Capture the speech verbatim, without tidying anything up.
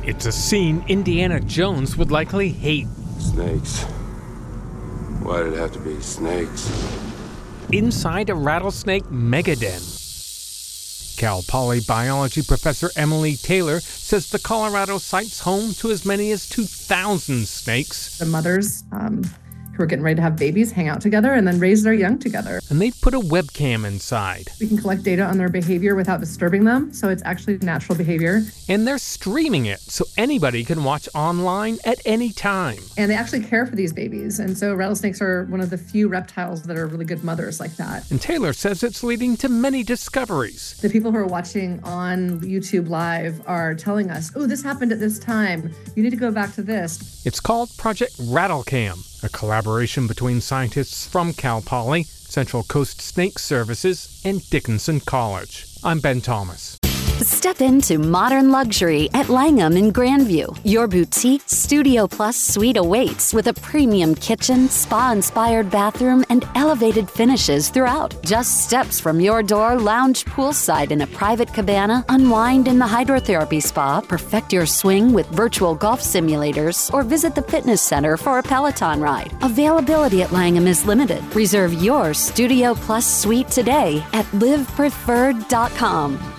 It's a scene Indiana Jones would likely hate. Snakes. Why did it have to be snakes? Inside a rattlesnake megaden. Cal Poly biology professor Emily Taylor says the Colorado site's home to as many as two thousand snakes. The mothers um, who are getting ready to have babies hang out together and then raise their young together. And they've put a webcam inside. We can collect data on their behavior without disturbing them, so it's actually natural behavior. And they're streaming it, so anybody can watch online at any time. And they actually care for these babies, and so rattlesnakes are one of the few reptiles that are really good mothers like that. And Taylor says it's leading to many discoveries. The people who are watching on YouTube Live are telling us, oh, this happened at this time. You need to go back to this. It's called Project Rattlecam, a collaboration between scientists from Cal Poly, Central Coast Snake Services, and Dickinson College. I'm Ben Thomas. Step into modern luxury at Langham in Grandview. Your boutique Studio Plus suite awaits with a premium kitchen, spa-inspired bathroom, and elevated finishes throughout. Just steps from your door, lounge poolside in a private cabana, unwind in the hydrotherapy spa, perfect your swing with virtual golf simulators, or visit the fitness center for a Peloton ride. Availability at Langham is limited. Reserve your Studio Plus suite today at live preferred dot com.